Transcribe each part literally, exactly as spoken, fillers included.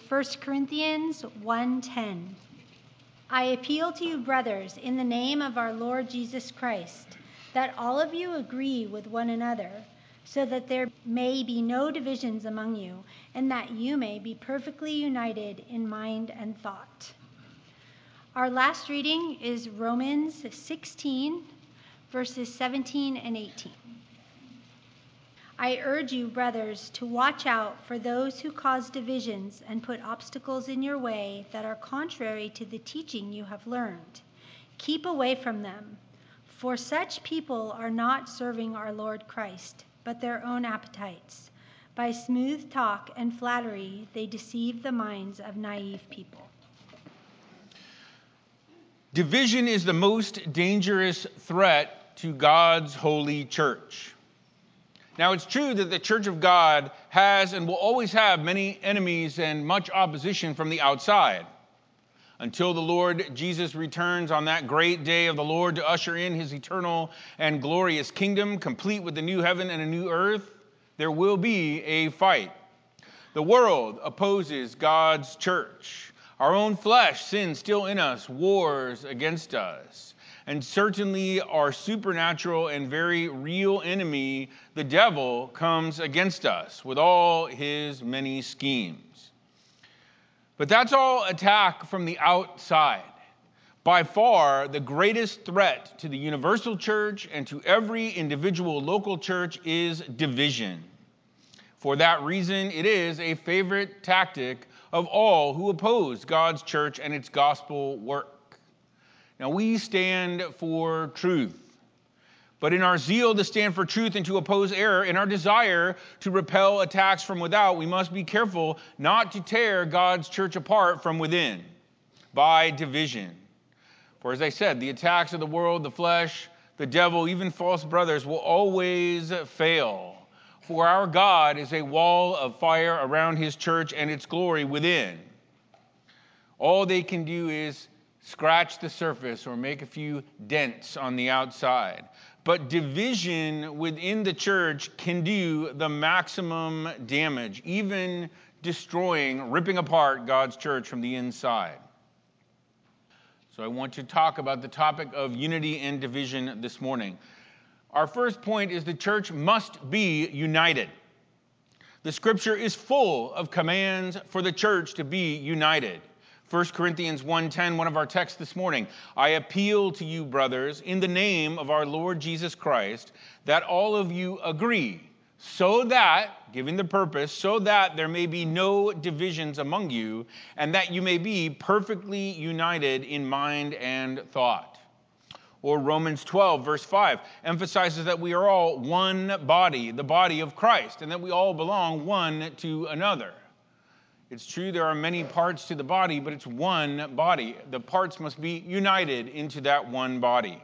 First Corinthians one ten. I appeal to you, brothers, in the name of our Lord Jesus Christ, that all of you agree with one another, so that there may be no divisions among you, and that you may be perfectly united in mind and thought. Our last reading is Romans sixteen, verses seventeen and eighteen. I urge you, brothers, to watch out for those who cause divisions and put obstacles in your way that are contrary to the teaching you have learned. Keep away from them, for such people are not serving our Lord Christ, but their own appetites. By smooth talk and flattery, they deceive the minds of naive people. Division is the most dangerous threat to God's holy church. Now, it's true that the church of God has and will always have many enemies and much opposition from the outside. Until the Lord Jesus returns on that great day of the Lord to usher in his eternal and glorious kingdom, complete with a new heaven and a new earth, there will be a fight. The world opposes God's church. Our own flesh, sin still in us, wars against us. And certainly our supernatural and very real enemy, the devil, comes against us with all his many schemes. But that's all attack from the outside. By far, the greatest threat to the universal church and to every individual local church is division. For that reason, it is a favorite tactic of all who oppose God's church and its gospel work. Now, we stand for truth. But in our zeal to stand for truth and to oppose error, in our desire to repel attacks from without, we must be careful not to tear God's church apart from within by division. For as I said, the attacks of the world, the flesh, the devil, even false brothers will always fail. For our God is a wall of fire around his church and its glory within. All they can do is scratch the surface or make a few dents on the outside. But division within the church can do the maximum damage, even destroying, ripping apart God's church from the inside. So I want to talk about the topic of unity and division this morning. Our first point is the church must be united. The scripture is full of commands for the church to be united. First Corinthians one ten, one of our texts this morning. I appeal to you, brothers, in the name of our Lord Jesus Christ, that all of you agree, so that, giving the purpose, so that there may be no divisions among you, and that you may be perfectly united in mind and thought. Or Romans twelve, verse five, emphasizes that we are all one body, the body of Christ, and that we all belong one to another. It's true there are many parts to the body, but it's one body. The parts must be united into that one body.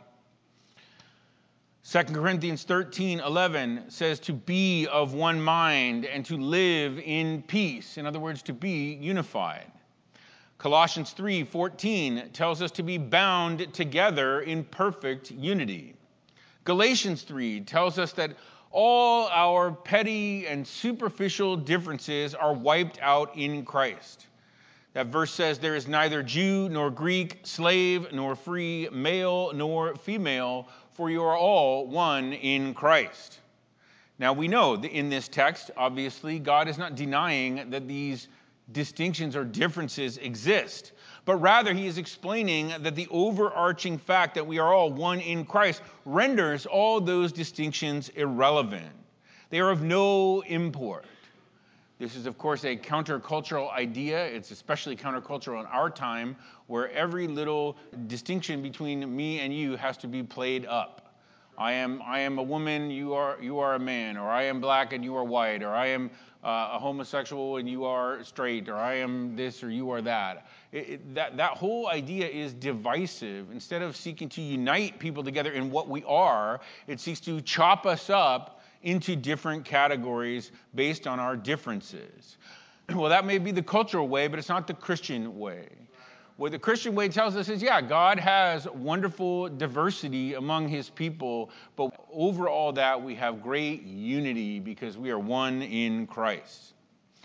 Second Corinthians thirteen eleven says to be of one mind and to live in peace. In other words, to be unified. Colossians three fourteen tells us to be bound together in perfect unity. Galatians three tells us that all our petty and superficial differences are wiped out in Christ. That verse says there is neither Jew nor Greek, slave nor free, male nor female, for you are all one in Christ. Now we know that in this text, obviously, God is not denying that these distinctions or differences exist, but rather he is explaining that the overarching fact that we are all one in Christ renders all those distinctions irrelevant. They are of no import. This is, of course, a countercultural idea. It's especially countercultural in our time, where every little distinction between me and you has to be played up. I am I am a woman, you are you are a man, or I am black and you are white, or I am uh, a homosexual and you are straight, or I am this or you are that. It, it, that. That whole idea is divisive. Instead of seeking to unite people together in what we are, it seeks to chop us up into different categories based on our differences. Well, that may be the cultural way, but it's not the Christian way. What the Christian way tells us is, yeah, God has wonderful diversity among his people, but over all that we have great unity because we are one in Christ.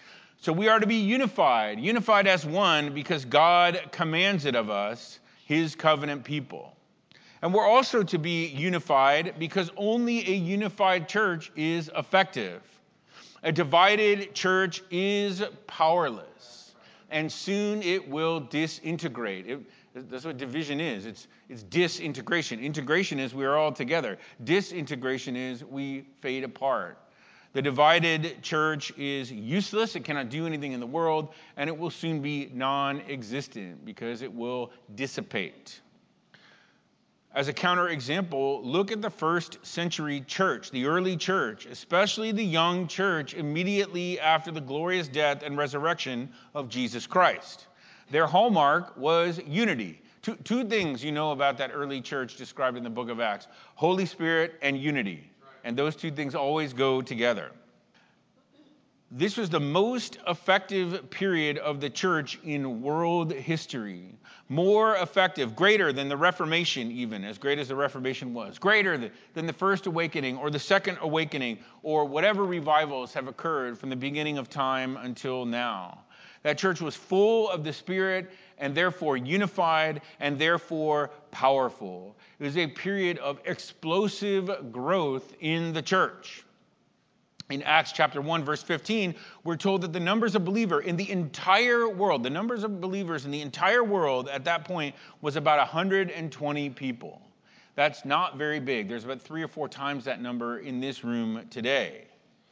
So we are to be unified, unified as one because God commands it of us, his covenant people. And we're also to be unified because only a unified church is effective. A divided church is powerless, and soon it will disintegrate. It, that's what division is. It's, it's disintegration. Integration is we are all together. Disintegration is we fade apart. The divided church is useless. It cannot do anything in the world, and it will soon be non-existent because it will dissipate. As a counterexample, look at the first century church, the early church, especially the young church immediately after the glorious death and resurrection of Jesus Christ. Their hallmark was unity. Two, two things you know about that early church described in the book of Acts: Holy Spirit and unity. And those two things always go together. This was the most effective period of the church in world history. More effective, greater than the Reformation even, as great as the Reformation was. Greater than the First Awakening or the Second Awakening or whatever revivals have occurred from the beginning of time until now. That church was full of the Spirit and therefore unified and therefore powerful. It was a period of explosive growth in the church. In Acts chapter one, verse fifteen, we're told that the numbers of believers in the entire world, the numbers of believers in the entire world at that point was about one hundred twenty people. That's not very big. There's about three or four times that number in this room today.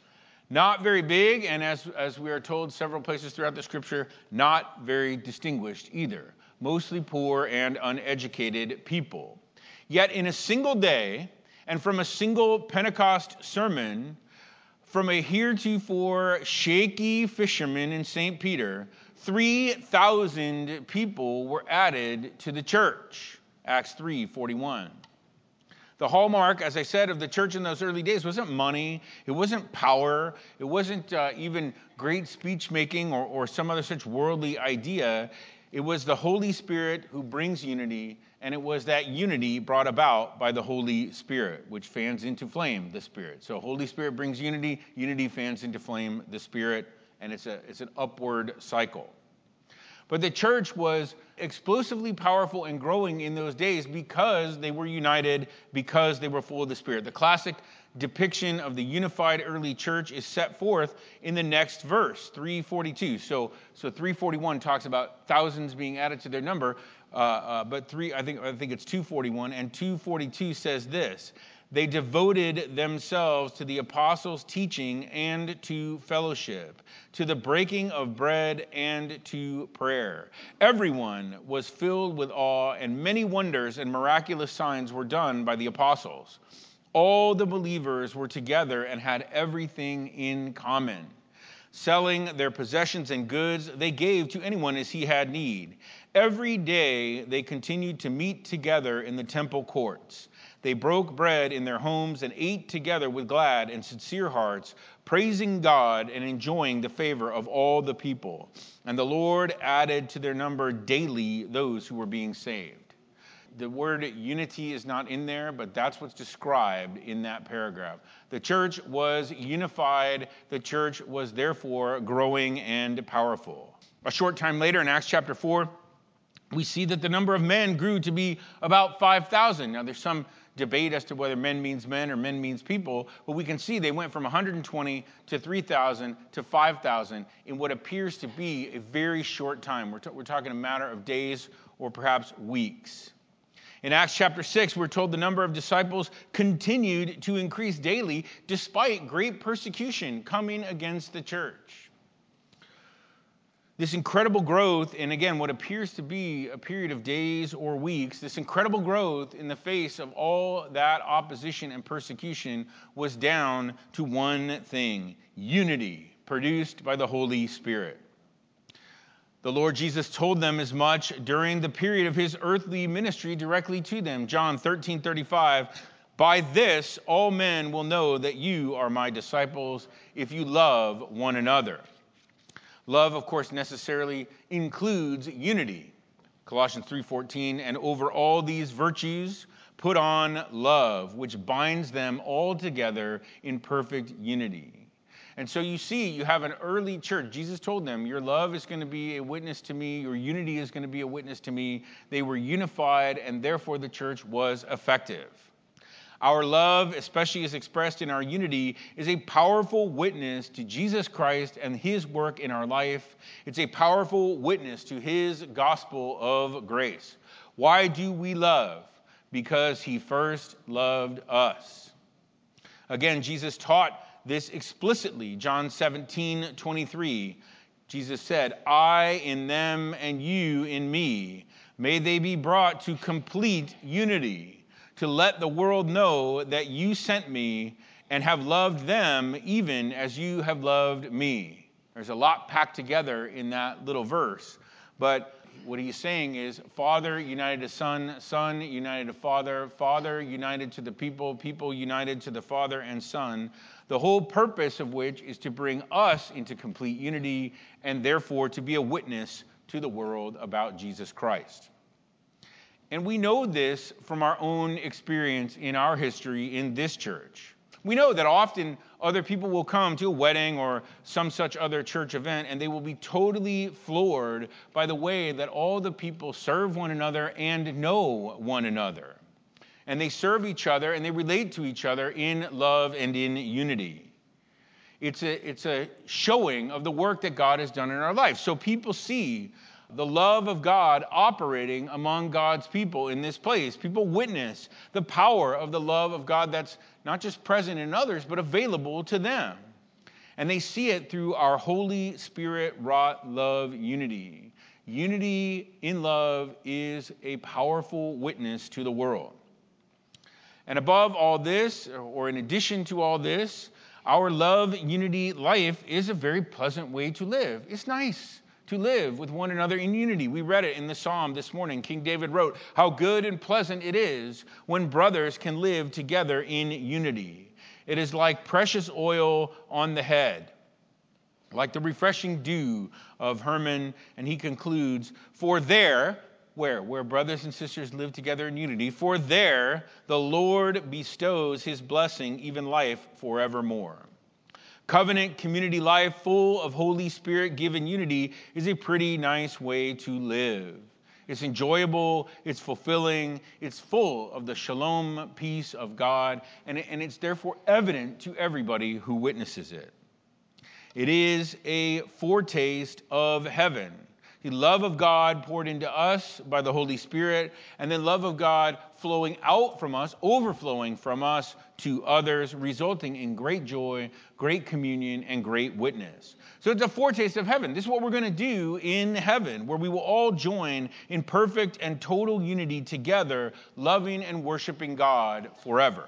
Not very big, and as, as we are told several places throughout the scripture, not very distinguished either. Mostly poor and uneducated people. Yet in a single day, and from a single Pentecost sermon, from a heretofore shaky fisherman in Saint Peter, three thousand people were added to the church. Acts three forty-one. The hallmark, as I said, of the church in those early days wasn't money, it wasn't power, it wasn't uh, even great speech making or, or some other such worldly idea. It was the Holy Spirit who brings unity, and it was that unity brought about by the Holy Spirit, which fans into flame the Spirit. So Holy Spirit brings unity, unity fans into flame the Spirit, and it's a it's an upward cycle. But the church was explosively powerful and growing in those days because they were united, because they were full of the Spirit. The classic depiction of the unified early church is set forth in the next verse, three forty-two. So, so three forty-one talks about thousands being added to their number, uh, uh, but three, I think, I think it's two forty-one, and two forty-two says this: they devoted themselves to the apostles' teaching and to fellowship, to the breaking of bread and to prayer. Everyone was filled with awe, and many wonders and miraculous signs were done by the apostles. All the believers were together and had everything in common. Selling their possessions and goods, they gave to anyone as he had need. Every day they continued to meet together in the temple courts. They broke bread in their homes and ate together with glad and sincere hearts, praising God and enjoying the favor of all the people. And the Lord added to their number daily those who were being saved. The word unity is not in there, but that's what's described in that paragraph. The church was unified. The church was therefore growing and powerful. A short time later in Acts chapter four, we see that the number of men grew to be about five thousand. Now there's some debate as to whether men means men or men means people, but we can see they went from one hundred twenty to three thousand to five thousand in what appears to be a very short time. We're, t- we're talking a matter of days or perhaps weeks. In Acts chapter six, we're told the number of disciples continued to increase daily despite great persecution coming against the church. This incredible growth, and again, what appears to be a period of days or weeks, this incredible growth in the face of all that opposition and persecution was down to one thing: unity produced by the Holy Spirit. The Lord Jesus told them as much during the period of his earthly ministry directly to them. John thirteen thirty-five, by this all men will know that you are my disciples if you love one another. Love, of course, necessarily includes unity. Colossians three fourteen, and over all these virtues put on love, which binds them all together in perfect unity. And so you see, you have an early church. Jesus told them, your love is going to be a witness to me. Your unity is going to be a witness to me. They were unified, and therefore the church was effective. Our love, especially as expressed in our unity, is a powerful witness to Jesus Christ and his work in our life. It's a powerful witness to his gospel of grace. Why do we love? Because he first loved us. Again, Jesus taught this explicitly. John seventeen twenty-three. Jesus said, I in them and you in me. May they be brought to complete unity, to let the world know that you sent me and have loved them even as you have loved me. There's a lot packed together in that little verse. But what he's saying is Father united to Son, Son united to Father, Father united to the people, people united to the Father and Son, the whole purpose of which is to bring us into complete unity and therefore to be a witness to the world about Jesus Christ. And we know this from our own experience in our history in this church. We know that often other people will come to a wedding or some such other church event, and they will be totally floored by the way that all the people serve one another and know one another. And they serve each other and they relate to each other in love and in unity. It's a, it's a showing of the work that God has done in our life. So people see the love of God operating among God's people in this place. People witness the power of the love of God that's not just present in others, but available to them. And they see it through our Holy Spirit-wrought love unity. Unity in love is a powerful witness to the world. And above all this, or in addition to all this, our love unity life is a very pleasant way to live. It's nice to live with one another in unity. We read it in the Psalm this morning. King David wrote, how good and pleasant it is when brothers can live together in unity. It is like precious oil on the head, like the refreshing dew of Hermon. And he concludes, for there, where? Where brothers and sisters live together in unity, for there the Lord bestows his blessing, even life forevermore. Covenant community life full of Holy Spirit-given unity is a pretty nice way to live. It's enjoyable, it's fulfilling, it's full of the shalom peace of God, and, it, and it's therefore evident to everybody who witnesses it. It is a foretaste of heaven. The love of God poured into us by the Holy Spirit, and then love of God flowing out from us, overflowing from us to others, resulting in great joy, great communion, and great witness. So it's a foretaste of heaven. This is what we're going to do in heaven, where we will all join in perfect and total unity together, loving and worshiping God forever.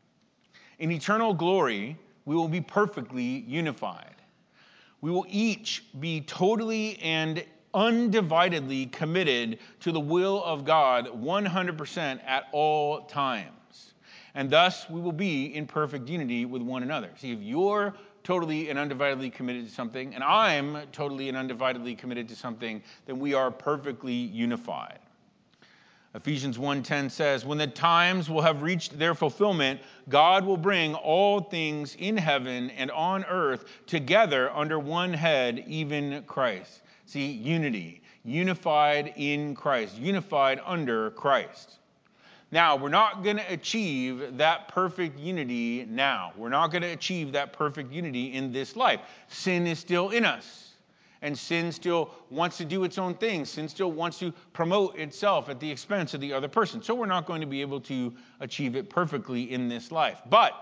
In eternal glory, we will be perfectly unified. We will each be totally and undividedly committed to the will of God one hundred percent at all times. And thus we will be in perfect unity with one another. See, if you're totally and undividedly committed to something, and I'm totally and undividedly committed to something, then we are perfectly unified. Ephesians one ten says, when the times will have reached their fulfillment, God will bring all things in heaven and on earth together under one head, even Christ. See, unity, unified in Christ, unified under Christ. Now, we're not going to achieve that perfect unity now. We're not going to achieve that perfect unity in this life. Sin is still in us, and sin still wants to do its own thing. Sin still wants to promote itself at the expense of the other person. So we're not going to be able to achieve it perfectly in this life. But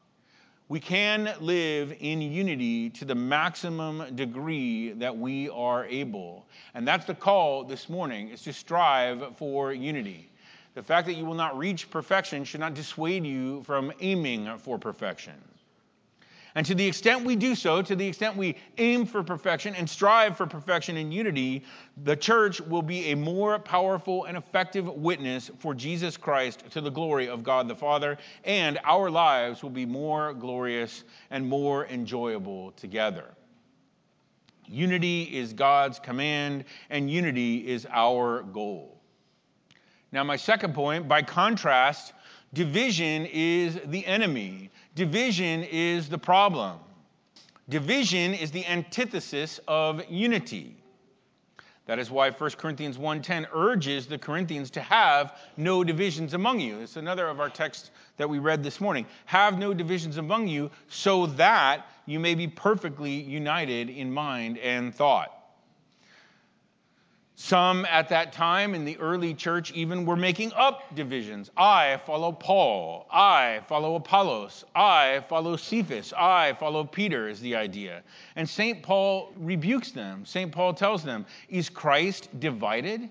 we can live in unity to the maximum degree that we are able. And that's the call this morning, is to strive for unity. The fact that you will not reach perfection should not dissuade you from aiming for perfection. And to the extent we do so, to the extent we aim for perfection and strive for perfection and unity, the church will be a more powerful and effective witness for Jesus Christ to the glory of God the Father, and our lives will be more glorious and more enjoyable together. Unity is God's command, and unity is our goal. Now, my second point, by contrast, division is the enemy. Division is the problem. Division is the antithesis of unity. That is why First Corinthians one ten urges the Corinthians to have no divisions among you. It's another of our texts that we read this morning. Have no divisions among you so that you may be perfectly united in mind and thought. Some at that time in the early church even were making up divisions. I follow Paul. I follow Apollos. I follow Cephas. I follow Peter is the idea. And Saint Paul rebukes them. Saint Paul tells them, is Christ divided?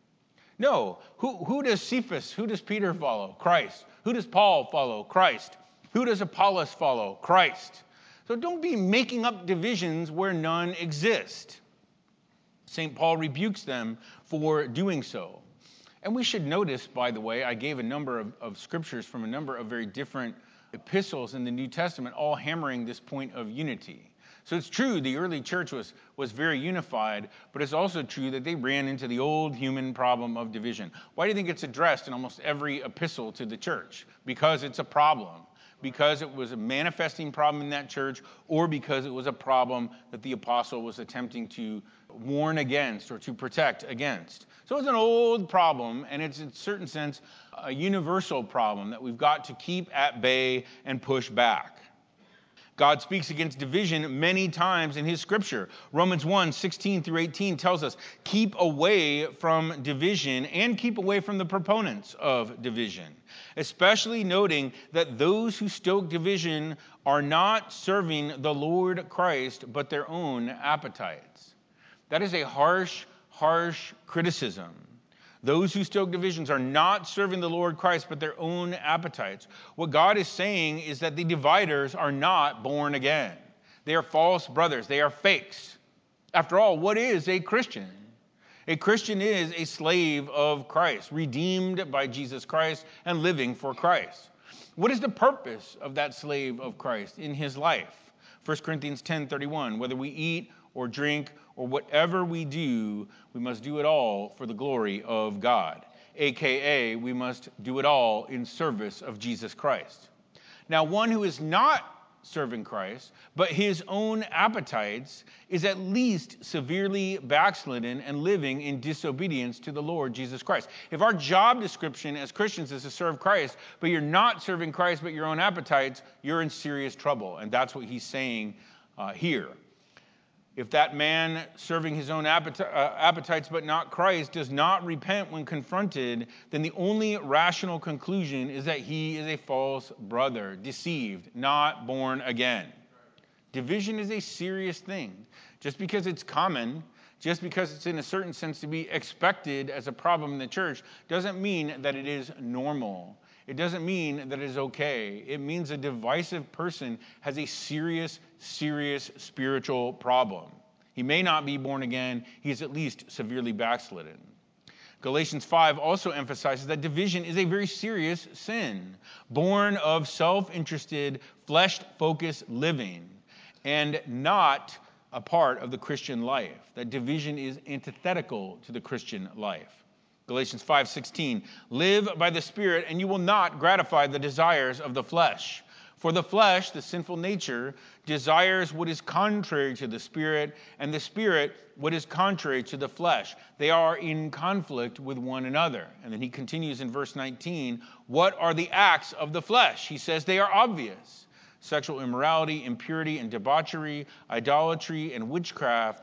No. Who, who does Cephas, who does Peter follow? Christ. Who does Paul follow? Christ. Who does Apollos follow? Christ. So don't be making up divisions where none exist. Saint Paul rebukes them for doing so. And we should notice, by the way, I gave a number of, of scriptures from a number of very different epistles in the New Testament, all hammering this point of unity. So it's true the early church was, was very unified, but it's also true that they ran into the old human problem of division. Why do you think it's addressed in almost every epistle to the church? Because it's a problem. Because it was a manifesting problem in that church, or because it was a problem that the apostle was attempting to warn against or to protect against. So it's an old problem, and it's in a certain sense a universal problem that we've got to keep at bay and push back. God speaks against division many times in his scripture. Romans one, sixteen through eighteen tells us, keep away from division and keep away from the proponents of division, especially noting that those who stoke division are not serving the Lord Christ, but their own appetites. That is a harsh, harsh criticism. Those who stoke divisions are not serving the Lord Christ, but their own appetites. What God is saying is that the dividers are not born again. They are false brothers. They are fakes. After all, what is a Christian? A Christian is a slave of Christ, redeemed by Jesus Christ and living for Christ. What is the purpose of that slave of Christ in his life? First Corinthians ten thirty-one, whether we eat or drink or whatever we do, we must do it all for the glory of God, a k a we must do it all in service of Jesus Christ. Now, one who is not serving Christ, but his own appetites, is at least severely backslidden and living in disobedience to the Lord Jesus Christ. If our job description as Christians is to serve Christ, but you're not serving Christ but your own appetites, you're in serious trouble. And that's what he's saying uh, here. If that man serving his own appeti- uh, appetites but not Christ does not repent when confronted, then the only rational conclusion is that he is a false brother, deceived, not born again. Division is a serious thing. Just because it's common, just because it's in a certain sense to be expected as a problem in the church, doesn't mean that it is normal. It doesn't mean that it is okay. It means a divisive person has a serious, serious spiritual problem. He may not be born again. He is at least severely backslidden. Galatians five also emphasizes that division is a very serious sin, born of self-interested, flesh-focused living, and not a part of the Christian life. That division is antithetical to the Christian life. Galatians five sixteen, live by the Spirit, and you will not gratify the desires of the flesh. For the flesh, the sinful nature, desires what is contrary to the Spirit, and the Spirit what is contrary to the flesh. They are in conflict with one another. And then he continues in verse nineteen, what are the acts of the flesh? He says they are obvious. Sexual immorality, impurity and debauchery, idolatry and witchcraft,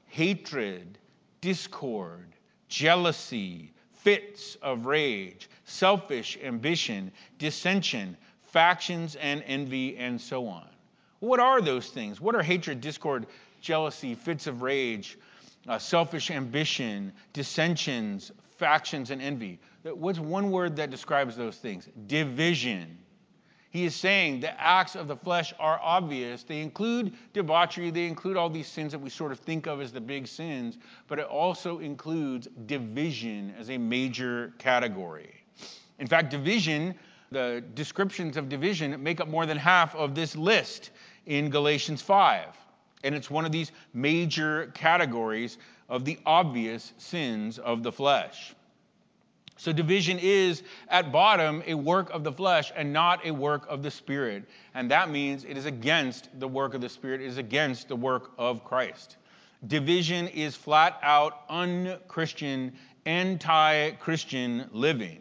hatred, discord, jealousy, fits of rage, selfish ambition, dissension, factions and envy, and so on. What are those things? What are hatred, discord, jealousy, fits of rage, uh, selfish ambition, dissensions, factions, and envy? What's one word that describes those things? Division. He is saying the acts of the flesh are obvious. They include debauchery. They include all these sins that we sort of think of as the big sins. But it also includes division as a major category. In fact, division, the descriptions of division make up more than half of this list in Galatians five. And it's one of these major categories of the obvious sins of the flesh. So division is, at bottom, a work of the flesh and not a work of the Spirit. And that means it is against the work of the Spirit. It is against the work of Christ. Division is flat out un-Christian, anti-Christian living.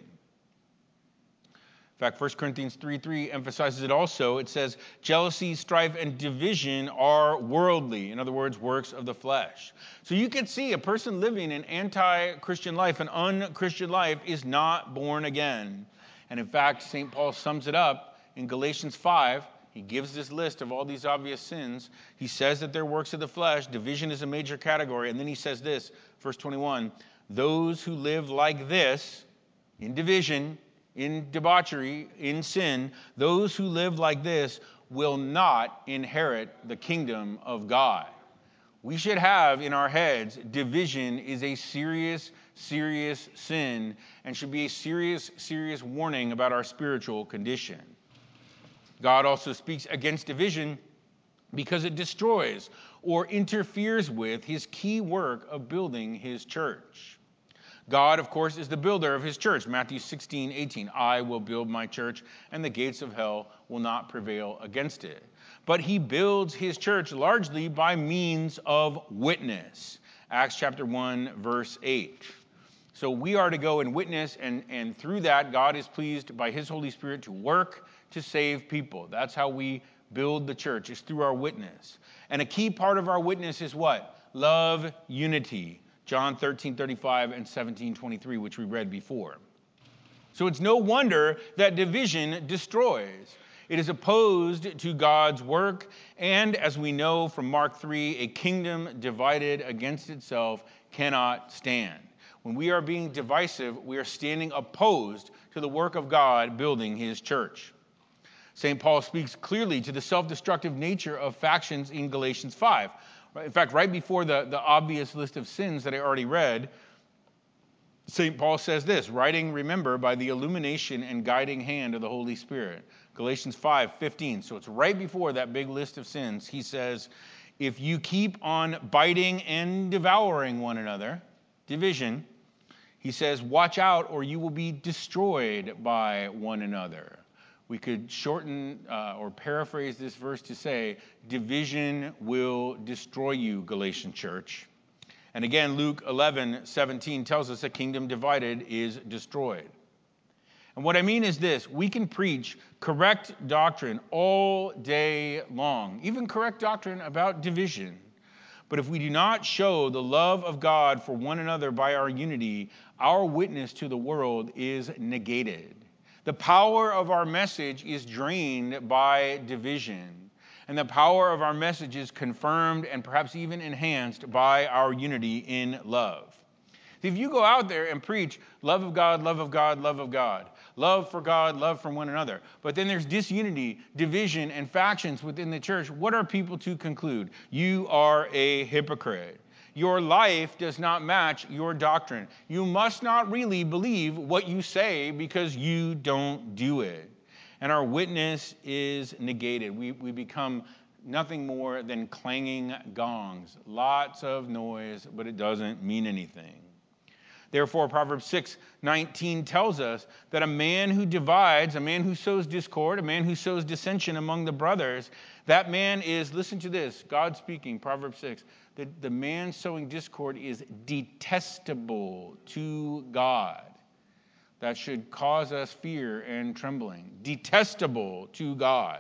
In fact, First Corinthians three three emphasizes it also. It says, jealousy, strife, and division are worldly. In other words, works of the flesh. So you can see a person living an anti-Christian life, an un-Christian life, is not born again. And in fact, Saint Paul sums it up in Galatians five. He gives this list of all these obvious sins. He says that they're works of the flesh. Division is a major category. And then he says this, verse twenty-one, those who live like this, in division, in debauchery, in sin, those who live like this will not inherit the kingdom of God. We should have in our heads, division is a serious, serious sin and should be a serious, serious warning about our spiritual condition. God also speaks against division because it destroys or interferes with his key work of building his church. God, of course, is the builder of his church. Matthew sixteen eighteen, I will build my church, and the gates of hell will not prevail against it. But he builds his church largely by means of witness. Acts chapter one, verse eight. So we are to go and witness, and, and through that, God is pleased by his Holy Spirit to work to save people. That's how we build the church, is through our witness. And a key part of our witness is what? Love, unity. John thirteen thirty-five and seventeen twenty-three, which we read before. So it's no wonder that division destroys. It is opposed to God's work, and as we know from Mark three, a kingdom divided against itself cannot stand. When we are being divisive, we are standing opposed to the work of God building his church. Saint Paul speaks clearly to the self-destructive nature of factions in Galatians five. In fact, right before the, the obvious list of sins that I already read, Saint Paul says this, writing, remember, by the illumination and guiding hand of the Holy Spirit. Galatians five fifteen. So it's right before that big list of sins. He says, if you keep on biting and devouring one another, division, he says, watch out or you will be destroyed by one another. We could shorten uh, or paraphrase this verse to say, division will destroy you, Galatian church. And again, Luke eleven seventeen tells us a kingdom divided is destroyed. And what I mean is this, we can preach correct doctrine all day long, even correct doctrine about division. But if we do not show the love of God for one another by our unity, our witness to the world is negated. The power of our message is drained by division. And the power of our message is confirmed and perhaps even enhanced by our unity in love. If you go out there and preach love of God, love of God, love of God, love for God, love for one another, but then there's disunity, division, and factions within the church, what are people to conclude? You are a hypocrite. Your life does not match your doctrine. You must not really believe what you say because you don't do it. And our witness is negated. We, we become nothing more than clanging gongs. Lots of noise, but it doesn't mean anything. Therefore, Proverbs six nineteen tells us that a man who divides, a man who sows discord, a man who sows dissension among the brothers, that man is, listen to this, God speaking, Proverbs six, that the man sowing discord is detestable to God. That should cause us fear and trembling. Detestable to God.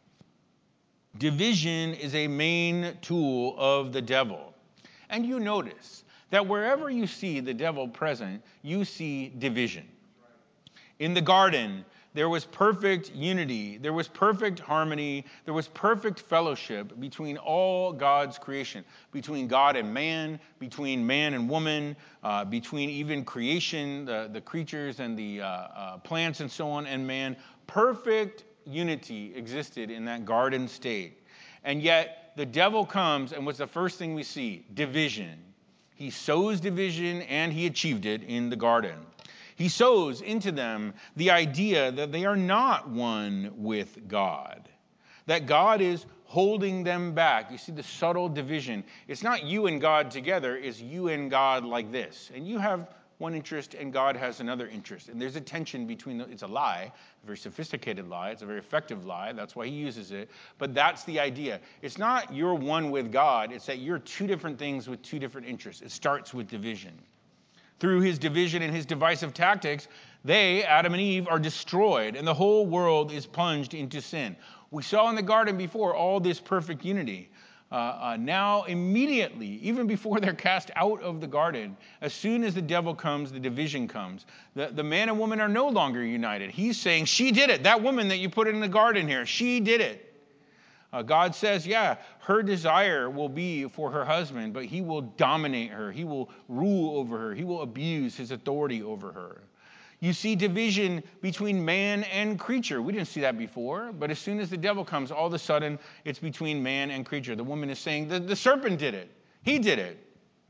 Division is a main tool of the devil. And you notice that wherever you see the devil present, you see division. In the garden, there was perfect unity. There was perfect harmony. There was perfect fellowship between all God's creation, between God and man, between man and woman, uh, between even creation, the, the creatures and the uh, uh, plants and so on, and man. Perfect unity existed in that garden state. And yet the devil comes, and what's the first thing we see? Division. He sows division, and he achieved it in the garden. He sows into them the idea that they are not one with God, that God is holding them back. You see the subtle division. It's not you and God together, it's you and God like this. And you have one interest and God has another interest. And there's a tension between, the, it's a lie, a very sophisticated lie. It's a very effective lie. That's why he uses it. But that's the idea. It's not you're one with God. It's that you're two different things with two different interests. It starts with division. Through his division and his divisive tactics, they, Adam and Eve, are destroyed, and the whole world is plunged into sin. We saw in the garden before all this perfect unity. Uh, uh, now, immediately, even before they're cast out of the garden, as soon as the devil comes, the division comes. The, the man and woman are no longer united. He's saying, she did it. That woman that you put in the garden here, she did it. Uh, God says, yeah, her desire will be for her husband, but he will dominate her. He will rule over her. He will abuse his authority over her. You see division between man and creature. We didn't see that before, but as soon as the devil comes, all of a sudden, it's between man and creature. The woman is saying, the, the serpent did it. He did it.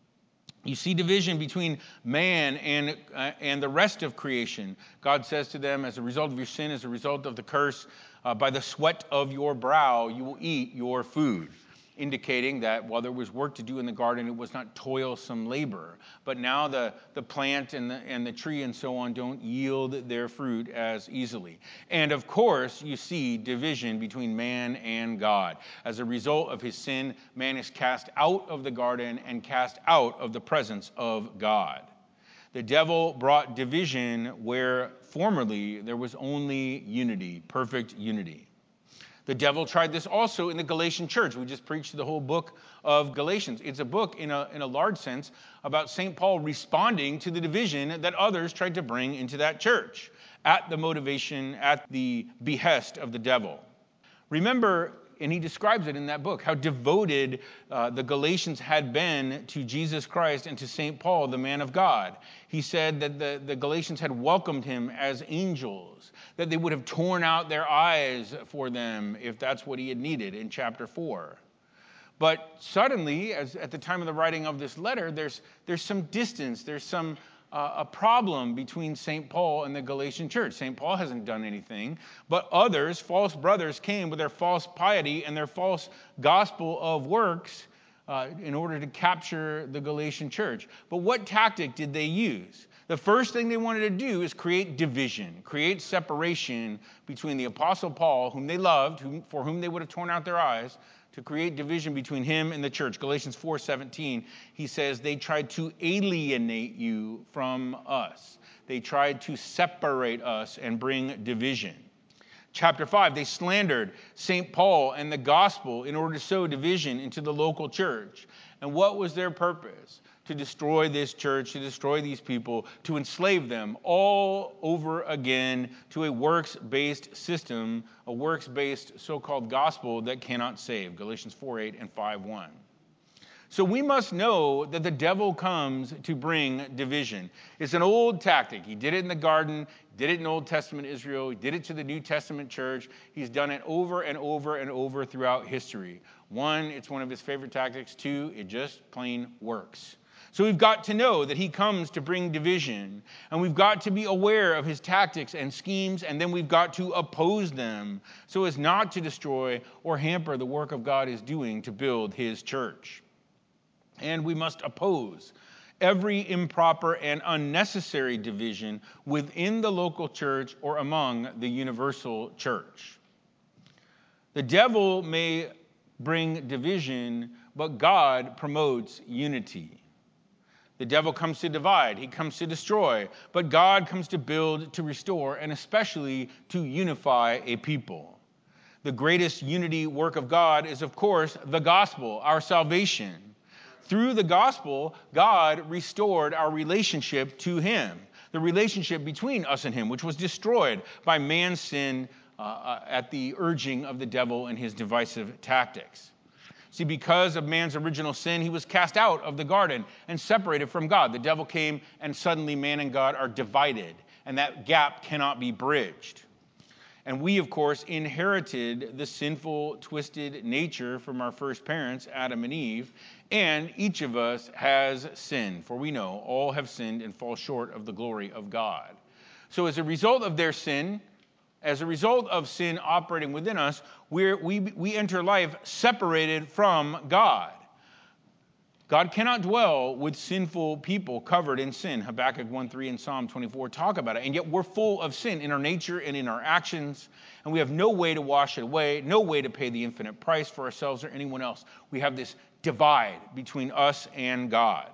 You see division between man and, uh, and the rest of creation. God says to them, as a result of your sin, as a result of the curse, uh, by the sweat of your brow, you will eat your food. Indicating that while there was work to do in the garden, it was not toilsome labor. But now the, the plant and the, and the tree and so on don't yield their fruit as easily. And of course, you see division between man and God. As a result of his sin, man is cast out of the garden and cast out of the presence of God. The devil brought division where formerly there was only unity, perfect unity. The devil tried this also in the Galatian church. We just preached the whole book of Galatians. It's a book, in a, in a large sense, about Saint Paul responding to the division that others tried to bring into that church at the motivation, at the behest of the devil. Remember, and he describes it in that book, how devoted uh, the Galatians had been to Jesus Christ and to Saint Paul, the man of God. He said that the, the Galatians had welcomed him as angels, that they would have torn out their eyes for them if that's what he had needed in chapter four. But suddenly, as at the time of the writing of this letter, there's, there's some distance, there's some Uh, a problem between Saint Paul and the Galatian church. Saint Paul hasn't done anything, but others, false brothers, came with their false piety and their false gospel of works uh, in order to capture the Galatian church. But what tactic did they use? The first thing they wanted to do is create division, create separation between the Apostle Paul, whom they loved, whom, for whom they would have torn out their eyes, to create division between him and the church. Galatians four seventeen, he says, they tried to alienate you from us. They tried to separate us and bring division. Chapter five, they slandered Saint Paul and the gospel in order to sow division into the local church. And what was their purpose? To destroy this church, to destroy these people, to enslave them all over again to a works-based system, a works-based so-called gospel that cannot save. Galatians four eight and five one. So we must know that the devil comes to bring division. It's an old tactic. He did it in the garden, did it in Old Testament Israel, he did it to the New Testament church. He's done it over and over and over throughout history. One, it's one of his favorite tactics. Two, it just plain works. So we've got to know that he comes to bring division, and we've got to be aware of his tactics and schemes, and then we've got to oppose them so as not to destroy or hamper the work of God is doing to build his church. And we must oppose every improper and unnecessary division within the local church or among the universal church. The devil may bring division, but God promotes unity. The devil comes to divide, he comes to destroy, but God comes to build, to restore, and especially to unify a people. The greatest unity work of God is, of course, the gospel, our salvation. Through the gospel, God restored our relationship to him, the relationship between us and him, which was destroyed by man's sin uh, at the urging of the devil and his divisive tactics. See, because of man's original sin, he was cast out of the garden and separated from God. The devil came, and suddenly man and God are divided, and that gap cannot be bridged. And we, of course, inherited the sinful, twisted nature from our first parents, Adam and Eve, and each of us has sinned. For we know all have sinned and fall short of the glory of God. So as a result of their sin, as a result of sin operating within us, we're, we, we enter life separated from God. God cannot dwell with sinful people covered in sin. Habakkuk one three and Psalm twenty-four talk about it. And yet we're full of sin in our nature and in our actions. And we have no way to wash it away, no way to pay the infinite price for ourselves or anyone else. We have this divide between us and God.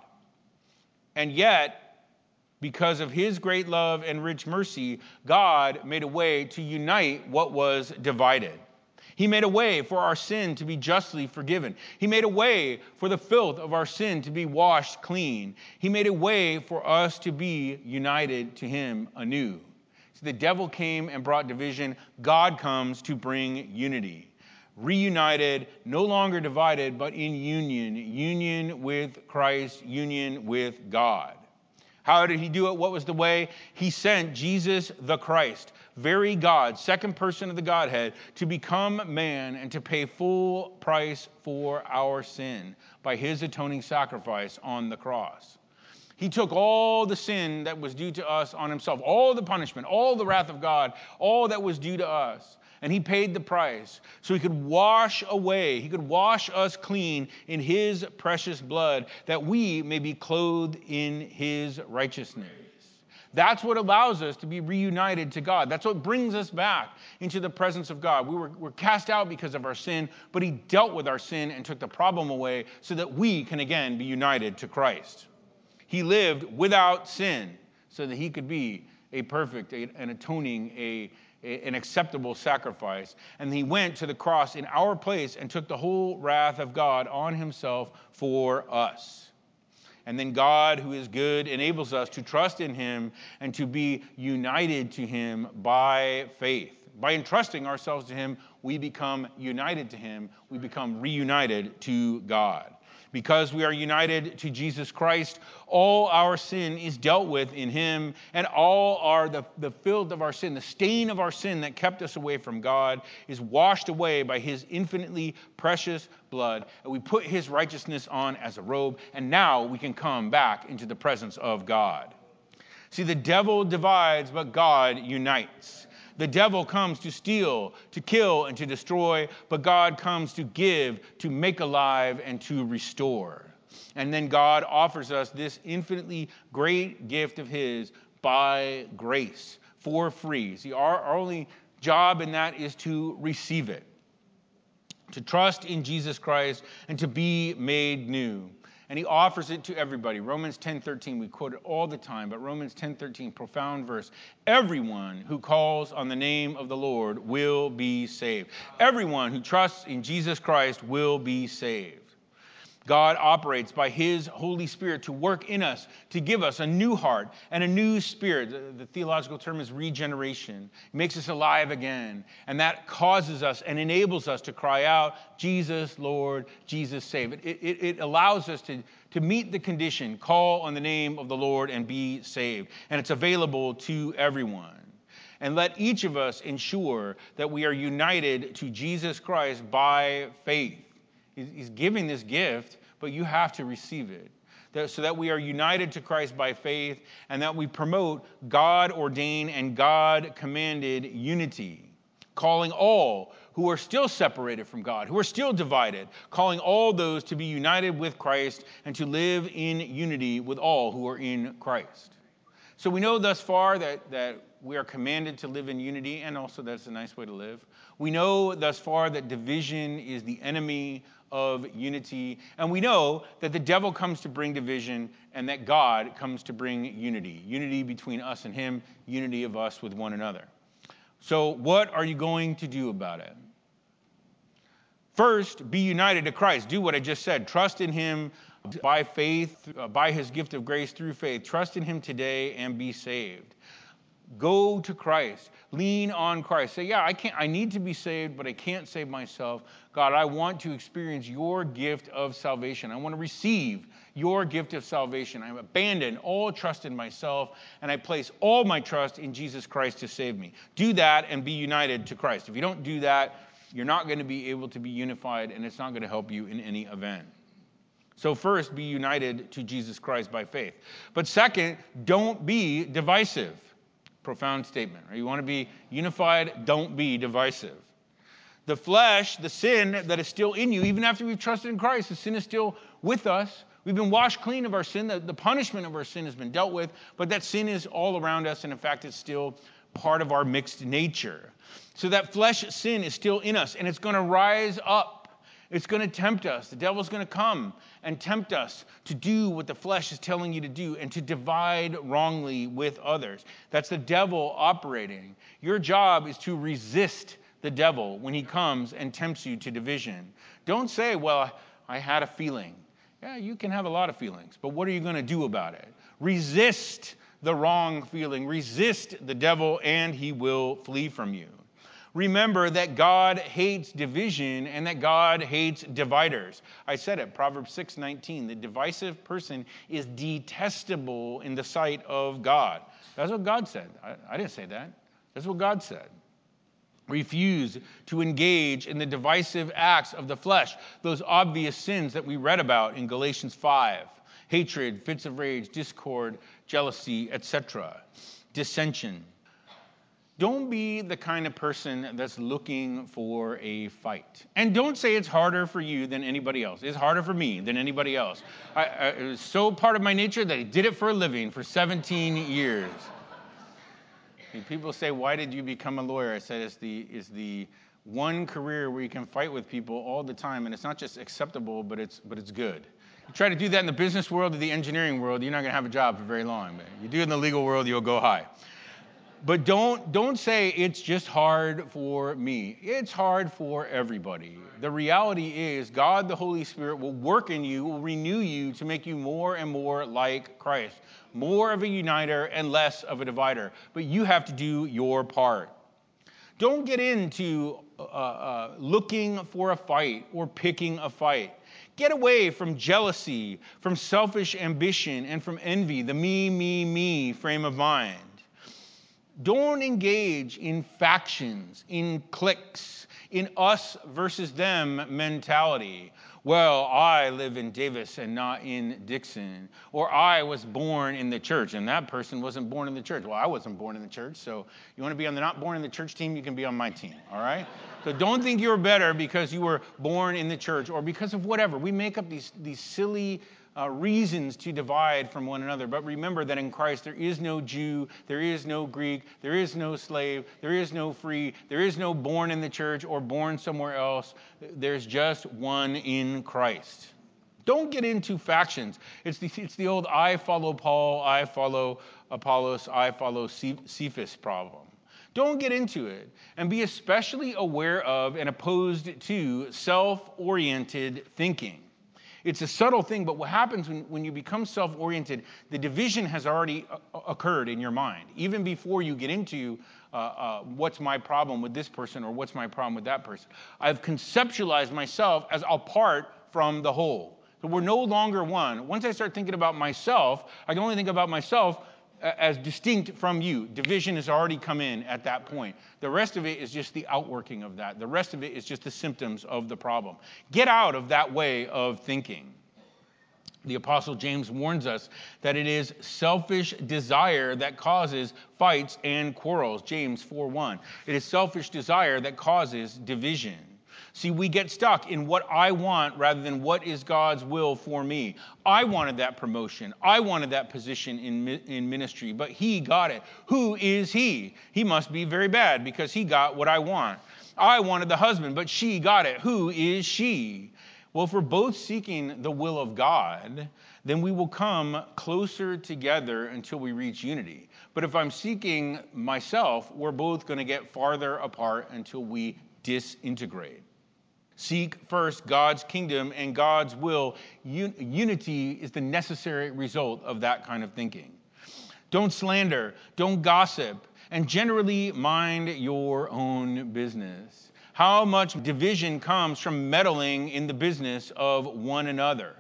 And yet, because of his great love and rich mercy, God made a way to unite what was divided. He made a way for our sin to be justly forgiven. He made a way for the filth of our sin to be washed clean. He made a way for us to be united to him anew. So the devil came and brought division. God comes to bring unity. Reunited, no longer divided, but in union. Union with Christ, union with God. How did he do it? What was the way? He sent Jesus the Christ, very God, second person of the Godhead, to become man and to pay full price for our sin by his atoning sacrifice on the cross. He took all the sin that was due to us on himself, all the punishment, all the wrath of God, all that was due to us. And he paid the price so he could wash away, he could wash us clean in his precious blood that we may be clothed in his righteousness. That's what allows us to be reunited to God. That's what brings us back into the presence of God. We were, were cast out because of our sin, but he dealt with our sin and took the problem away so that we can again be united to Christ. He lived without sin so that he could be a perfect, a, an atoning, a an acceptable sacrifice. And he went to the cross in our place and took the whole wrath of God on himself for us. And then God, who is good, enables us to trust in him and to be united to him by faith. By entrusting ourselves to him, we become united to him. We become reunited to God. Because we are united to Jesus Christ, all our sin is dealt with in him, and all our the, the filth of our sin, the stain of our sin that kept us away from God, is washed away by his infinitely precious blood. And we put his righteousness on as a robe, and now we can come back into the presence of God. See, the devil divides, but God unites. The devil comes to steal, to kill, and to destroy, but God comes to give, to make alive, and to restore. And then God offers us this infinitely great gift of his by grace, for free. See, our, our only job in that is to receive it, to trust in Jesus Christ, and to be made new. And he offers it to everybody. Romans ten thirteen, we quote it all the time, but Romans ten thirteen, profound verse. Everyone who calls on the name of the Lord will be saved. Everyone who trusts in Jesus Christ will be saved. God operates by his Holy Spirit to work in us, to give us a new heart and a new spirit. The, the theological term is regeneration. It makes us alive again. And that causes us and enables us to cry out, Jesus, Lord, Jesus, save. It, it, it allows us to, to meet the condition, call on the name of the Lord and be saved. And it's available to everyone. And let each of us ensure that we are united to Jesus Christ by faith. He's giving this gift, but you have to receive it. So that we are united to Christ by faith and that we promote God-ordained and God-commanded unity, calling all who are still separated from God, who are still divided, calling all those to be united with Christ and to live in unity with all who are in Christ. So we know thus far that, that we are commanded to live in unity, and also that's a nice way to live. We know thus far that division is the enemy of unity, and we know that the devil comes to bring division and that God comes to bring unity. Unity between us and him, unity of us with one another. So what are you going to do about it? First, be united to Christ. Do what I just said. Trust in him by faith, uh, by his gift of grace through faith. Trust in him today and be saved. Go to Christ. Lean on Christ. Say, yeah, I can't. I need to be saved, but I can't save myself. God, I want to experience your gift of salvation. I want to receive your gift of salvation. I abandon all trust in myself, and I place all my trust in Jesus Christ to save me. Do that and be united to Christ. If you don't do that, you're not going to be able to be unified, and it's not going to help you in any event. So first, be united to Jesus Christ by faith. But second, don't be divisive. Profound statement. Right? You want to be unified, don't be divisive. The flesh, the sin that is still in you, even after we've trusted in Christ, the sin is still with us. We've been washed clean of our sin. The, the punishment of our sin has been dealt with, but that sin is all around us, and in fact, it's still part of our mixed nature. So that flesh sin is still in us, and it's going to rise up. It's going to tempt us. The devil's going to come and tempt us to do what the flesh is telling you to do and to divide wrongly with others. That's the devil operating. Your job is to resist the devil when he comes and tempts you to division. Don't say, well, I had a feeling. Yeah, you can have a lot of feelings, but what are you going to do about it? Resist the wrong feeling. Resist the devil, and he will flee from you. Remember that God hates division and that God hates dividers. I said it, Proverbs six nineteen. The divisive person is detestable in the sight of God. That's what God said. I, I didn't say that. That's what God said. Refuse to engage in the divisive acts of the flesh, those obvious sins that we read about in Galatians five. Hatred, fits of rage, discord, jealousy, et cetera. Dissension. Don't be the kind of person that's looking for a fight. And don't say it's harder for you than anybody else. It's harder for me than anybody else. I, I, it was so part of my nature that I did it for a living for seventeen years. And people say, why did you become a lawyer? I said, it's the, it's the one career where you can fight with people all the time, and it's not just acceptable, but it's, but it's good. You try to do that in the business world or the engineering world, you're not going to have a job for very long. But you do it in the legal world, you'll go high. But don't, don't say it's just hard for me. It's hard for everybody. The reality is God, the Holy Spirit, will work in you, will renew you to make you more and more like Christ. More of a uniter and less of a divider. But you have to do your part. Don't get into uh, uh, looking for a fight or picking a fight. Get away from jealousy, from selfish ambition, and from envy, the me, me, me frame of mind. Don't engage in factions, in cliques, in us versus them mentality. Well, I live in Davis and not in Dixon. Or I was born in the church and that person wasn't born in the church. Well, I wasn't born in the church, so you want to be on the not born in the church team, you can be on my team, all right? So don't think you're better because you were born in the church or because of whatever. We make up these, these silly Uh, reasons to divide from one another. But remember that in Christ there is no Jew, there is no Greek, there is no slave, there is no free, there is no born in the church or born somewhere else. There's just one in Christ. Don't get into factions. It's the, it's the old I follow Paul, I follow Apollos, I follow Cephas problem. Don't get into it. And be especially aware of and opposed to self-oriented thinking. It's a subtle thing, but what happens when, when you become self-oriented, the division has already uh, occurred in your mind. Even before you get into uh, uh, what's my problem with this person or what's my problem with that person. I've conceptualized myself as apart from the whole. So we're no longer one. Once I start thinking about myself, I can only think about myself as distinct from you. Division has already come in at that point. The rest of it is just the outworking of that. The rest of it is just the symptoms of the problem. Get out of that way of thinking. The Apostle James warns us that it is selfish desire that causes fights and quarrels. James four one. It is selfish desire that causes division. See, we get stuck in what I want rather than what is God's will for me. I wanted that promotion. I wanted that position in, in ministry, but he got it. Who is he? He must be very bad because he got what I want. I wanted the husband, but she got it. Who is she? Well, if we're both seeking the will of God, then we will come closer together until we reach unity. But if I'm seeking myself, we're both going to get farther apart until we disintegrate. Seek first God's kingdom and God's will. Un- unity is the necessary result of that kind of thinking. Don't slander, don't gossip, and generally mind your own business. How much division comes from meddling in the business of one another?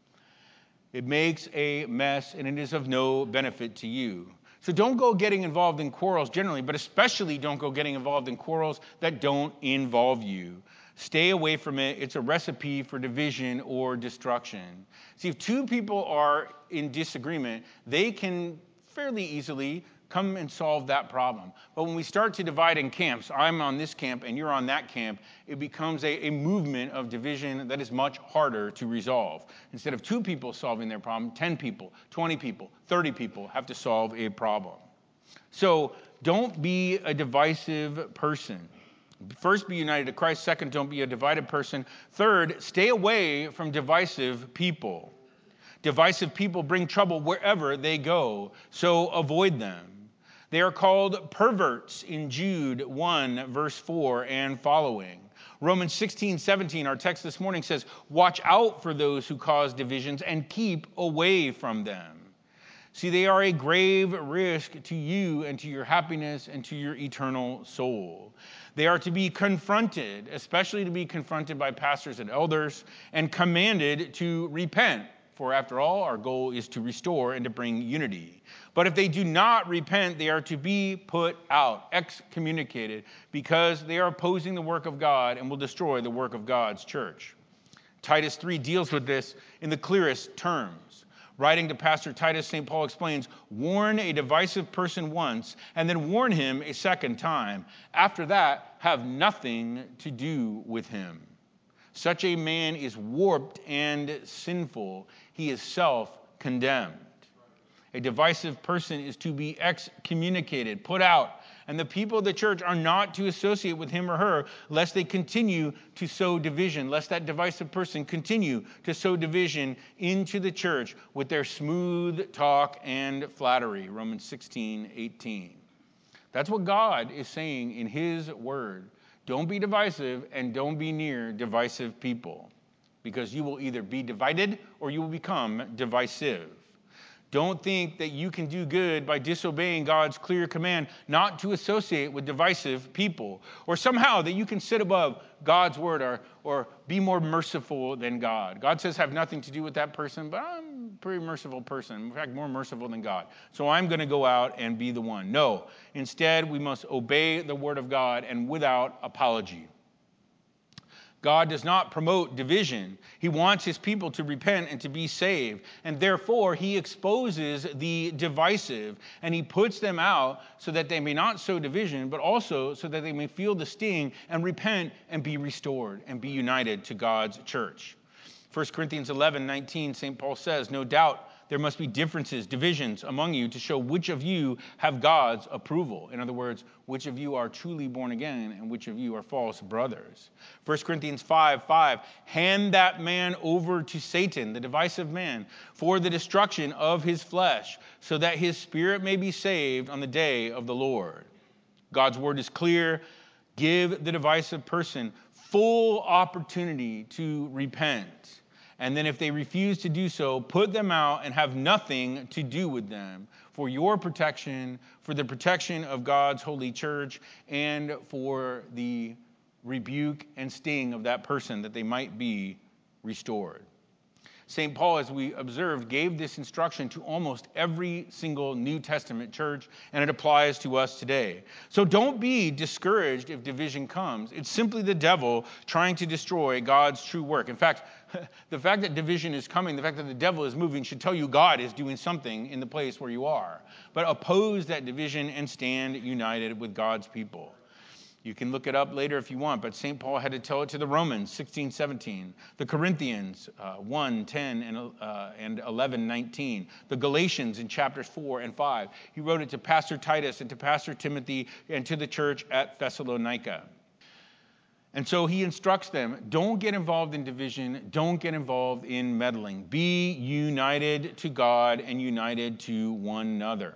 It makes a mess and it is of no benefit to you. So don't go getting involved in quarrels generally, but especially don't go getting involved in quarrels that don't involve you. Stay away from it. It's a recipe for division or destruction. See, if two people are in disagreement, they can fairly easily come and solve that problem. But when we start to divide in camps, I'm on this camp and you're on that camp, it becomes a, a movement of division that is much harder to resolve. Instead of two people solving their problem, ten people, twenty people, thirty people have to solve a problem. So don't be a divisive person. First, be united to Christ. Second, don't be a divided person. Third, stay away from divisive people. Divisive people bring trouble wherever they go, so avoid them. They are called perverts in Jude one, verse four and following. Romans sixteen, seventeen, our text this morning says, watch out for those who cause divisions and keep away from them. See, they are a grave risk to you and to your happiness and to your eternal soul. They are to be confronted, especially to be confronted by pastors and elders, and commanded to repent. For after all, our goal is to restore and to bring unity. But if they do not repent, they are to be put out, excommunicated, because they are opposing the work of God and will destroy the work of God's church. Titus three deals with this in the clearest terms. Writing to Pastor Titus, Saint Paul explains, warn a divisive person once, and then warn him a second time. After that, have nothing to do with him. Such a man is warped and sinful. He is self-condemned. A divisive person is to be excommunicated, put out, and the people of the church are not to associate with him or her lest they continue to sow division, lest that divisive person continue to sow division into the church with their smooth talk and flattery. Romans sixteen, eighteen. That's what God is saying in his word. Don't be divisive and don't be near divisive people, because you will either be divided or you will become divisive. Don't think that you can do good by disobeying God's clear command not to associate with divisive people, or somehow that you can sit above God's word or, or be more merciful than God. God says have nothing to do with that person, but I'm a pretty merciful person. In fact, more merciful than God. So I'm going to go out and be the one. No. Instead, we must obey the word of God and without apology. God does not promote division. He wants his people to repent and to be saved. And therefore, he exposes the divisive and he puts them out so that they may not sow division, but also so that they may feel the sting and repent and be restored and be united to God's church. First Corinthians eleven, nineteen, Saint Paul says, no doubt there must be differences, divisions among you to show which of you have God's approval. In other words, which of you are truly born again and which of you are false brothers. First Corinthians five, five, hand that man over to Satan, the divisive man, for the destruction of his flesh, so that his spirit may be saved on the day of the Lord. God's word is clear. Give the divisive person full opportunity to repent. And then if they refuse to do so, put them out and have nothing to do with them for your protection, for the protection of God's holy church, and for the rebuke and sting of that person that they might be restored. Saint Paul, as we observed, gave this instruction to almost every single New Testament church, and it applies to us today. So don't be discouraged if division comes. It's simply the devil trying to destroy God's true work. In fact, the fact that division is coming, the fact that the devil is moving should tell you God is doing something in the place where you are. But oppose that division and stand united with God's people. You can look it up later if you want, but Saint Paul had to tell it to the Romans, sixteen, seventeen, the Corinthians, uh, one, ten, and, uh, and eleven, nineteen, the Galatians in chapters four and five. He wrote it to Pastor Titus and to Pastor Timothy and to the church at Thessalonica. And so he instructs them, don't get involved in division, don't get involved in meddling. Be united to God and united to one another.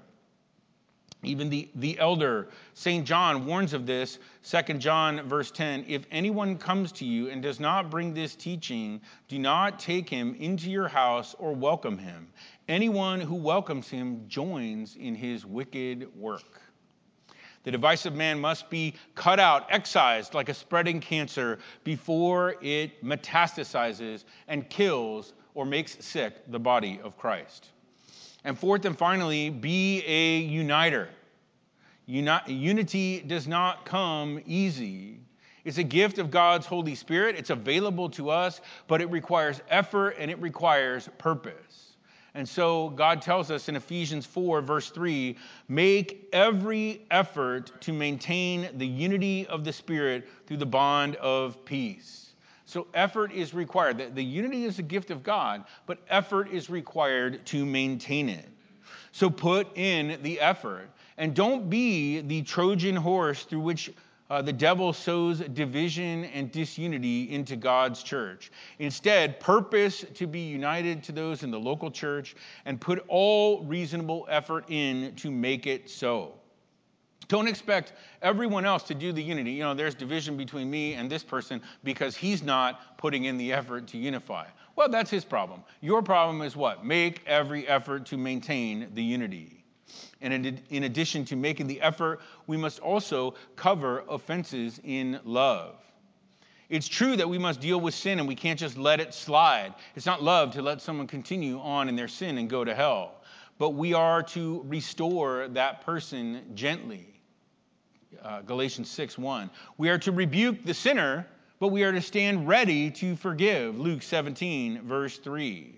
Even the, the elder, Saint John, warns of this, Second John verse ten, if anyone comes to you and does not bring this teaching, do not take him into your house or welcome him. Anyone who welcomes him joins in his wicked work. The divisive man must be cut out, excised like a spreading cancer before it metastasizes and kills or makes sick the body of Christ. And fourth and finally, be a uniter. Uni- unity does not come easy. It's a gift of God's Holy Spirit. It's available to us, but it requires effort and it requires purpose. And so God tells us in Ephesians four, verse three, make every effort to maintain the unity of the Spirit through the bond of peace. So effort is required. The, the unity is a gift of God, but effort is required to maintain it. So put in the effort. And don't be the Trojan horse through which Uh, the devil sows division and disunity into God's church. Instead, purpose to be united to those in the local church and put all reasonable effort in to make it so. Don't expect everyone else to do the unity. You know, there's division between me and this person because he's not putting in the effort to unify. Well, that's his problem. Your problem is what? Make every effort to maintain the unity. And in addition to making the effort, we must also cover offenses in love. It's true that we must deal with sin and we can't just let it slide. It's not love to let someone continue on in their sin and go to hell. But we are to restore that person gently. Uh, Galatians six one. We are to rebuke the sinner, but we are to stand ready to forgive. Luke seventeen, verse three.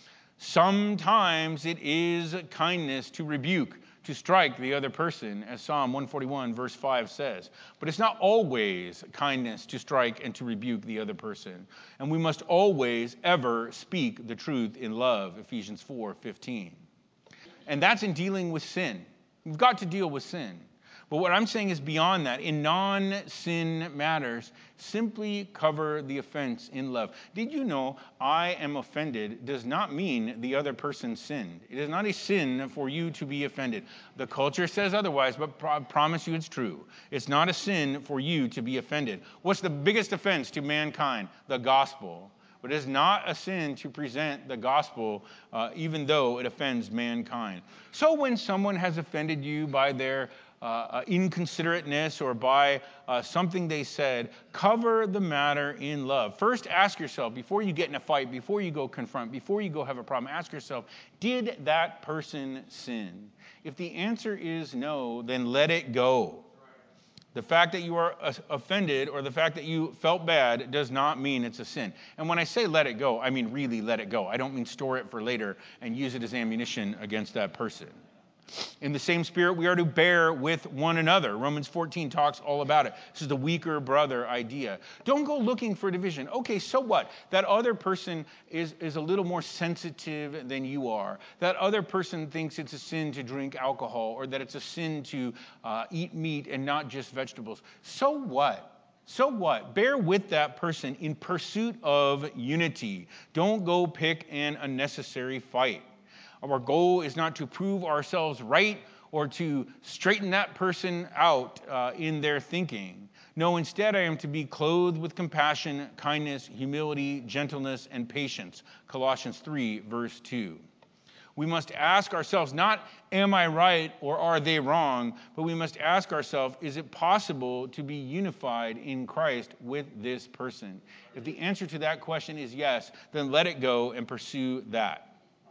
Sometimes it is kindness to rebuke, to strike the other person, as Psalm one forty-one, verse five says. But it's not always kindness to strike and to rebuke the other person. And we must always, ever speak the truth in love, Ephesians four fifteen. And that's in dealing with sin. We've got to deal with sin. But what I'm saying is beyond that. In non-sin matters, simply cover the offense in love. Did you know I am offended does not mean the other person sinned? It is not a sin for you to be offended. The culture says otherwise, but I promise you it's true. It's not a sin for you to be offended. What's the biggest offense to mankind? The gospel. But it is not a sin to present the gospel, uh, even though it offends mankind. So when someone has offended you by their Uh, uh, inconsiderateness or by uh, something they said, cover the matter in love. First, ask yourself, before you get in a fight, before you go confront, before you go have a problem, ask yourself, did that person sin? If the answer is no, then let it go. The fact that you are offended or the fact that you felt bad does not mean it's a sin. And when I say let it go, I mean really let it go. I don't mean store it for later and use it as ammunition against that person. In the same spirit, we are to bear with one another. Romans fourteen talks all about it. This is the weaker brother idea. Don't go looking for division. Okay, so what? That other person is, is a little more sensitive than you are. That other person thinks it's a sin to drink alcohol or that it's a sin to uh, eat meat and not just vegetables. So what? So what? Bear with that person in pursuit of unity. Don't go pick an unnecessary fight. Our goal is not to prove ourselves right or to straighten that person out uh, in their thinking. No, instead I am to be clothed with compassion, kindness, humility, gentleness, and patience. Colossians three, verse two. We must ask ourselves not, am I right or are they wrong? But we must ask ourselves, is it possible to be unified in Christ with this person? If the answer to that question is yes, then let it go and pursue that.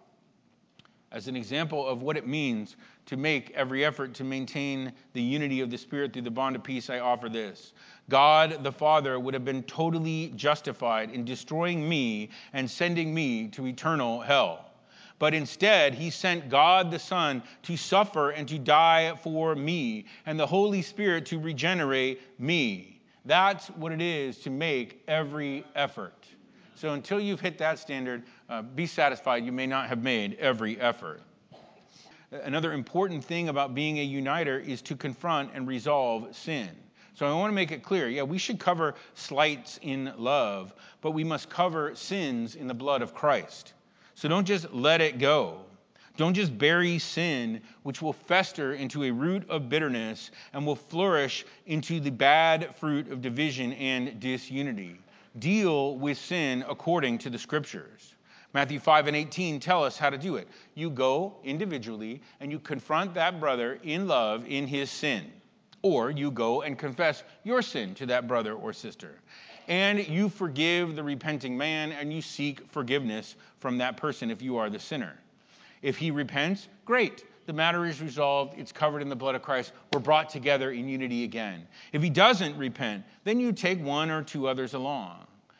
As an example of what it means to make every effort to maintain the unity of the Spirit through the bond of peace, I offer this. God the Father would have been totally justified in destroying me and sending me to eternal hell. But instead, he sent God the Son to suffer and to die for me, and the Holy Spirit to regenerate me. That's what it is to make every effort. So until you've hit that standard, uh, be satisfied you may not have made every effort. Another important thing about being a uniter is to confront and resolve sin. So I want to make it clear, yeah, we should cover slights in love, but we must cover sins in the blood of Christ. So don't just let it go. Don't just bury sin, which will fester into a root of bitterness and will flourish into the bad fruit of division and disunity. Deal with sin according to the Scriptures. Matthew five and eighteen tell us how to do it. You go individually and you confront that brother in love in his sin. Or you go and confess your sin to that brother or sister. And you forgive the repenting man and you seek forgiveness from that person if you are the sinner. If he repents, great. The matter is resolved. It's covered in the blood of Christ. We're brought together in unity again. If he doesn't repent, then you take one or two others along.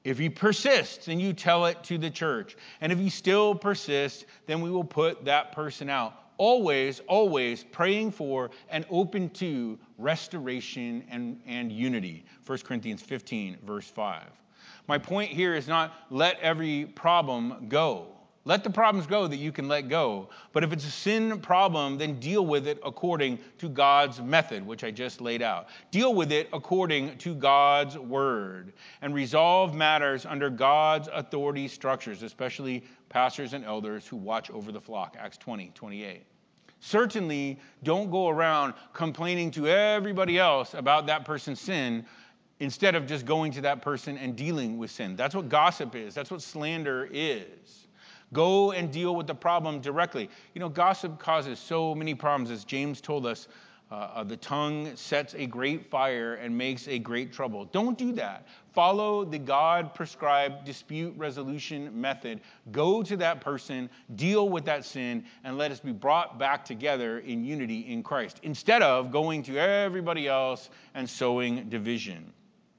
If he persists, then you tell it to the church. And if he still persists, then we will put that person out. Always, always praying for and open to restoration and, and unity. First Corinthians fifteen, verse five. My point here is not let every problem go. Let the problems go that you can let go. But if it's a sin problem, then deal with it according to God's method, which I just laid out. Deal with it according to God's word. And resolve matters under God's authority structures, especially pastors and elders who watch over the flock. Acts twenty, twenty-eight. Certainly don't go around complaining to everybody else about that person's sin instead of just going to that person and dealing with sin. That's what gossip is. That's what slander is. Go and deal with the problem directly. You know, gossip causes so many problems. As James told us, uh, uh, the tongue sets a great fire and makes a great trouble. Don't do that. Follow the God-prescribed dispute resolution method. Go to that person, deal with that sin, and let us be brought back together in unity in Christ, instead of going to everybody else and sowing division.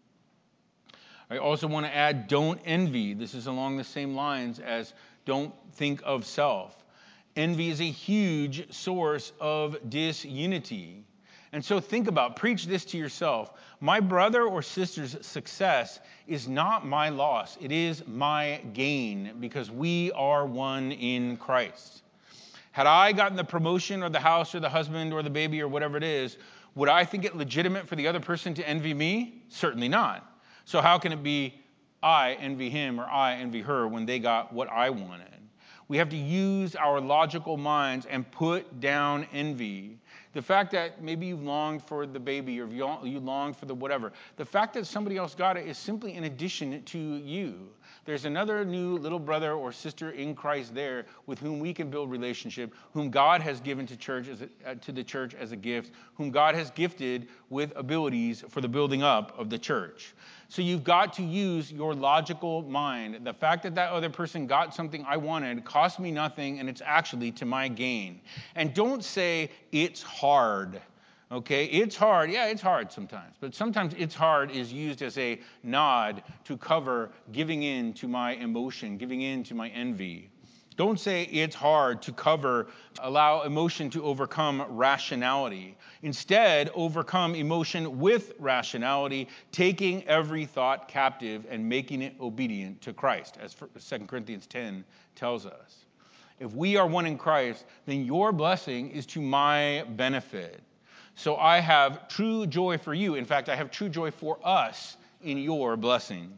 I also want to add, don't envy. This is along the same lines as don't think of self. Envy is a huge source of disunity. And so think about, preach this to yourself. My brother or sister's success is not my loss. It is my gain because we are one in Christ. Had I gotten the promotion or the house or the husband or the baby or whatever it is, would I think it legitimate for the other person to envy me? Certainly not. So how can it be I envy him or I envy her when they got what I wanted? We have to use our logical minds and put down envy. The fact that maybe you longed for the baby or you longed for the whatever, the fact that somebody else got it is simply an addition to you. There's another new little brother or sister in Christ there with whom we can build relationship, whom God has given to church as a, uh, to the church as a gift, whom God has gifted with abilities for the building up of the church. So you've got to use your logical mind. The fact that that other person got something I wanted cost me nothing, and it's actually to my gain. And don't say it's hard. Okay, it's hard. Yeah, it's hard sometimes. But sometimes it's hard is used as a nod to cover giving in to my emotion, giving in to my envy. Don't say it's hard to cover, allow emotion to overcome rationality. Instead, overcome emotion with rationality, taking every thought captive and making it obedient to Christ, as Second Corinthians ten tells us. If we are one in Christ, then your blessing is to my benefit. So I have true joy for you. In fact, I have true joy for us in your blessing.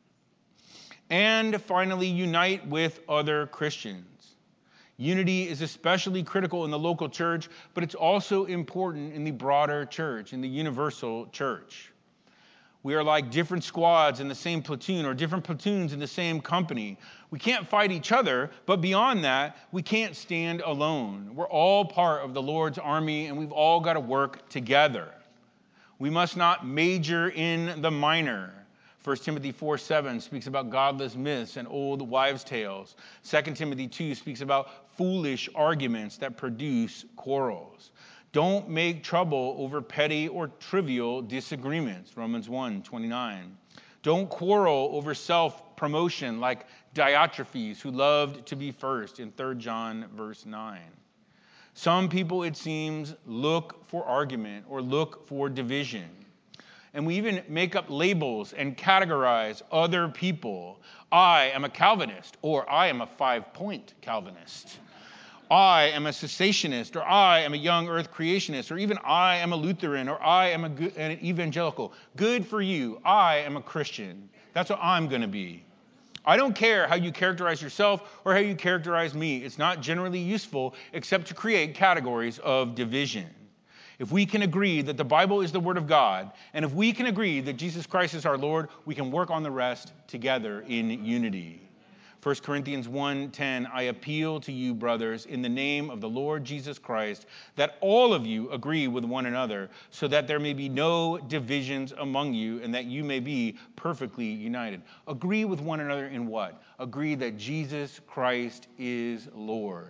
And finally, unite with other Christians. Unity is especially critical in the local church, but it's also important in the broader church, in the universal church. We are like different squads in the same platoon or different platoons in the same company. We can't fight each other, but beyond that, we can't stand alone. We're all part of the Lord's army, and we've all got to work together. We must not major in the minor. First Timothy four seven speaks about godless myths and old wives' tales. Second Timothy two speaks about foolish arguments that produce quarrels. Don't make trouble over petty or trivial disagreements. Romans one twenty-nine. Don't quarrel over self-promotion like Diotrephes, who loved to be first in Third John verse nine. Some people, it seems, look for argument or look for division. And we even make up labels and categorize other people. I am a Calvinist, or I am a five-point Calvinist. I am a cessationist, or I am a young earth creationist, or even I am a Lutheran, or I am a good, an evangelical. Good for you. I am a Christian. That's what I'm going to be. I don't care how you characterize yourself or how you characterize me. It's not generally useful except to create categories of division. If we can agree that the Bible is the Word of God, and if we can agree that Jesus Christ is our Lord, we can work on the rest together in unity. First Corinthians one ten, I appeal to you, brothers, in the name of the Lord Jesus Christ, that all of you agree with one another, so that there may be no divisions among you, and that you may be perfectly united. Agree with one another in what? Agree that Jesus Christ is Lord.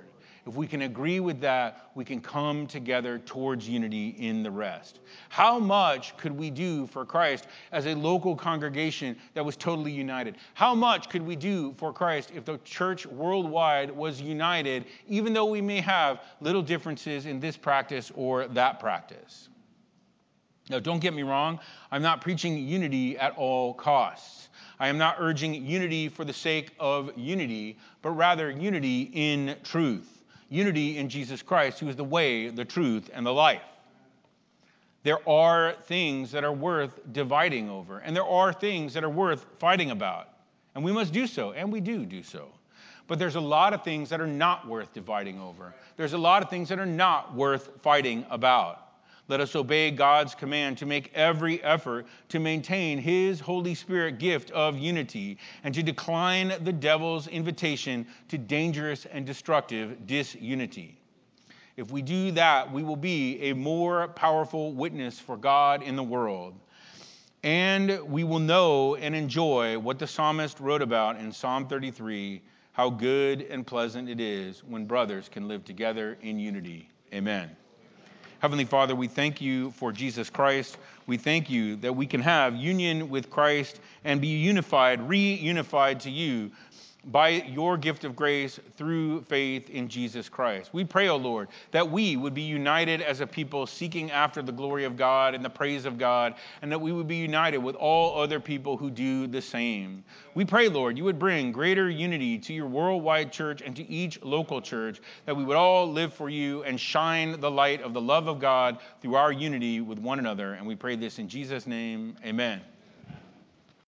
If we can agree with that, we can come together towards unity in the rest. How much could we do for Christ as a local congregation that was totally united? How much could we do for Christ if the church worldwide was united, even though we may have little differences in this practice or that practice? Now, don't get me wrong. I'm not preaching unity at all costs. I am not urging unity for the sake of unity, but rather unity in truth. Unity in Jesus Christ, who is the way, the truth, and the life. There are things that are worth dividing over, and there are things that are worth fighting about. And we must do so, and we do do so. But there's a lot of things that are not worth dividing over. There's a lot of things that are not worth fighting about. Let us obey God's command to make every effort to maintain his Holy Spirit gift of unity and to decline the devil's invitation to dangerous and destructive disunity. If we do that, we will be a more powerful witness for God in the world. And we will know and enjoy what the psalmist wrote about in Psalm thirty-three, how good and pleasant it is when brothers can live together in unity. Amen. Heavenly Father, we thank you for Jesus Christ. We thank you that we can have union with Christ and be unified, reunified to you by your gift of grace through faith in Jesus Christ. We pray, O Lord, that we would be united as a people seeking after the glory of God and the praise of God, and that we would be united with all other people who do the same. We pray, Lord, you would bring greater unity to your worldwide church and to each local church, that we would all live for you and shine the light of the love of God through our unity with one another. And we pray this in Jesus' name. Amen.